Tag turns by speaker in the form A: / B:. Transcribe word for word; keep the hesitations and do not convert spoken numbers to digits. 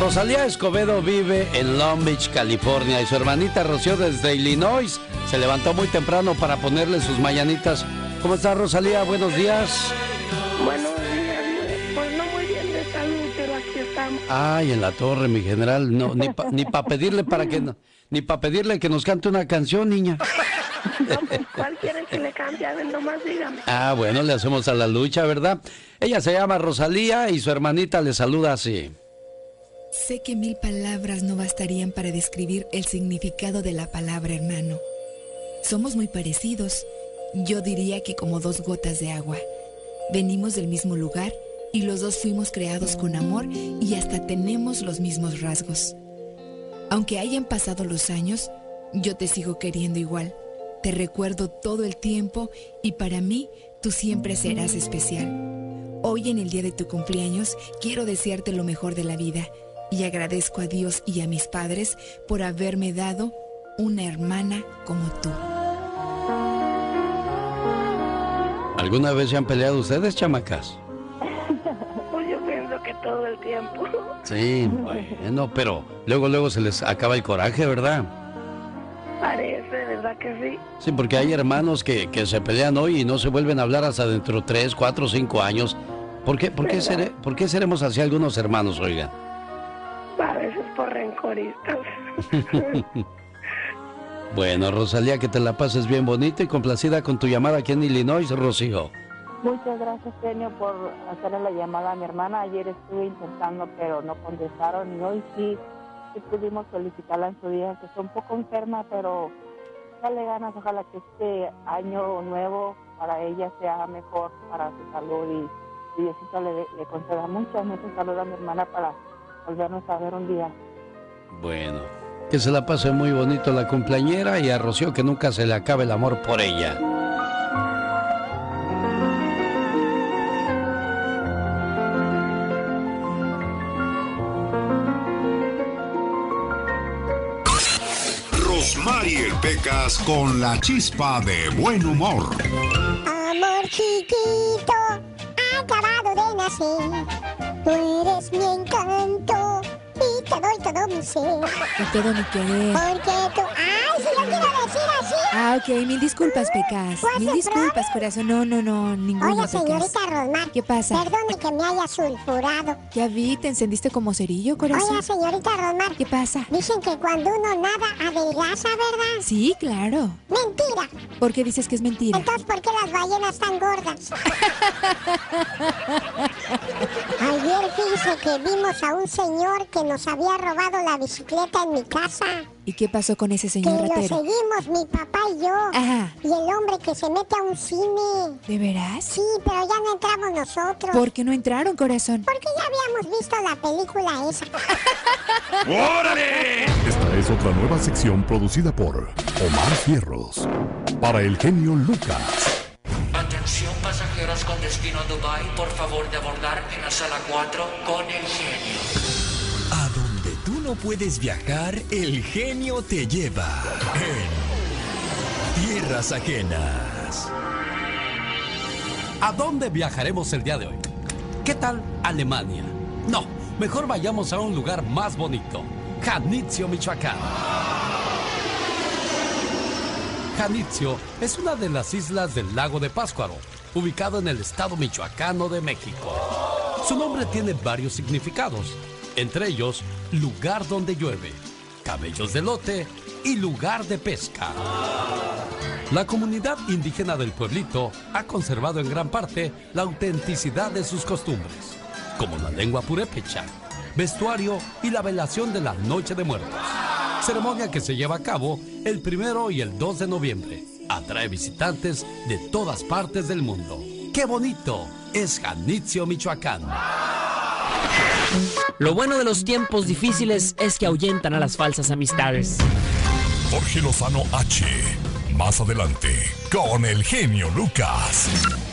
A: Rosalía Escobedo vive en Long Beach, California, y su hermanita Rocío desde Illinois se levantó muy temprano para ponerle sus mañanitas. ¿Cómo está, Rosalía? Buenos días.
B: Buenos días, pues no muy bien de salud, pero aquí estamos.
A: Ay, en la torre, mi general, no, ni para ni pa pedirle para que no, ni para pedirle que nos cante una canción, niña.
B: No, pues, ¿cuál quiere que le cambie? A ver, nomás dígame.
A: Ah, bueno, le hacemos a la lucha, ¿verdad? Ella se llama Rosalía y su hermanita le saluda así.
C: Sé que mil palabras no bastarían para describir el significado de la palabra hermano. Somos muy parecidos. Yo diría que como dos gotas de agua. Venimos del mismo lugar y los dos fuimos creados con amor y hasta tenemos los mismos rasgos. Aunque hayan pasado los años, yo te sigo queriendo igual. Te recuerdo todo el tiempo y para mí tú siempre serás especial. Hoy en el día de tu cumpleaños quiero desearte lo mejor de la vida y agradezco a Dios y a mis padres por haberme dado una hermana como tú.
A: ¿Alguna vez se han peleado ustedes, chamacas?
B: Pues yo pienso que todo el tiempo.
A: Sí, bueno, pero luego, luego se les acaba el coraje, ¿verdad?
B: Parece, ¿verdad que sí?
A: Sí, porque hay hermanos que, que se pelean hoy y no se vuelven a hablar hasta dentro de tres, cuatro, cinco años. ¿Por qué, por qué, seré, ¿por qué seremos así algunos hermanos, oigan?
B: A veces por rencoristas.
A: Bueno, Rosalía, que te la pases bien bonita y complacida con tu llamada aquí en Illinois, Rocío.
D: Muchas gracias, Genio, por hacerle la llamada a mi hermana. Ayer estuve intentando, pero no contestaron. Y hoy sí, sí pudimos solicitarla en su día, que está un poco enferma, pero dale ganas. Ojalá que este año nuevo para ella sea mejor para su salud y, y Diosito le, le conceda muchas, muchas saludos a mi hermana para volvernos a ver un día.
A: Bueno, que se la pase muy bonito la cumpleañera y a Rocío que nunca se le acabe el amor por ella.
E: Rosmarie Pecas con la chispa de buen humor.
F: Amor chiquito, acabado de nacer, tú eres mi encanto y te doy todo mi ser.
C: Y todo mi querer.
F: Porque tú... ¡Ay, si yo quiero decir así!
C: Ah, ok, mil disculpas, Pecas.
F: ¿Puedo
C: Mil
F: hacer
C: disculpas,
F: pruebas?
C: corazón. No, no, no, ninguno,
F: Oiga,
C: Pecas.
F: señorita Rosmar.
C: ¿Qué pasa?
F: Perdone que me haya sulfurado.
C: Ya vi, te encendiste como cerillo, corazón.
F: Oiga, señorita Rosmar.
C: ¿Qué pasa?
F: Dicen que cuando uno nada adelgaza, ¿verdad?
C: Sí, claro.
F: Mentira.
C: ¿Por qué dices que es mentira?
F: Entonces, ¿por qué las ballenas están gordas? Ayer fíjese que vimos a un señor que nos había robado la bicicleta en mi casa.
C: ¿Y qué pasó con ese
F: Que
C: señor
F: lo
C: ratero?
F: seguimos, mi papá y yo.
C: Ajá.
F: Y el hombre que se mete a un cine.
C: ¿De veras?
F: Sí, pero ya no entramos nosotros.
C: ¿Por qué no entraron, corazón?
F: Porque ya habíamos visto la película esa.
E: ¡Órale!
G: Esta es otra nueva sección producida por Omar Fierros para el genio Lucas.
H: Atención pasajeros con destino a Dubái, por favor de abordar en la sala cuatro con el genio.
I: A donde tú no puedes viajar, el genio te lleva en tierras ajenas.
A: ¿A dónde viajaremos el día de hoy? ¿Qué tal Alemania? No, mejor vayamos a un lugar más bonito, Janitzio, Michoacán. Janitzio es una de las islas del lago de Pátzcuaro, ubicado en el estado michoacano de México. Su nombre tiene varios significados, entre ellos lugar donde llueve, cabellos de elote y lugar de pesca. La comunidad indígena del pueblito ha conservado en gran parte la autenticidad de sus costumbres, como la lengua purépecha, vestuario y la velación de la Noche de Muertos, ceremonia que se lleva a cabo el primero y el dos de noviembre. Atrae visitantes de todas partes del mundo. ¡Qué bonito es Janitzio, Michoacán!
J: Lo bueno de los tiempos difíciles es que ahuyentan a las falsas amistades.
G: Jorge Lozano H. Más adelante, con el genio Lucas.